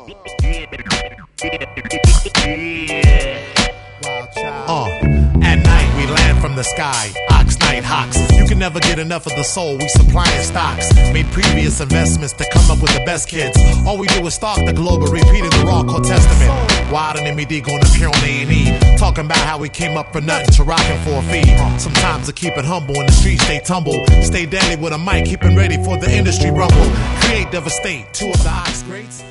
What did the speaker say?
At night we land from the sky, Oxnite Hawks. You can never get enough of the soul, we supplying stocks. Made previous investments to come up with the best kids. All we do is stalk the globe and repeating the raw Old Testament. Wild and MED gonna appear on A&E, talking about how we came up for nothing to rockin' for a fee. Sometimes to keep it humble in the streets they tumble. Stay deadly with a mic, keeping ready for the industry rumble. Create, devastate, two of the Ox greats.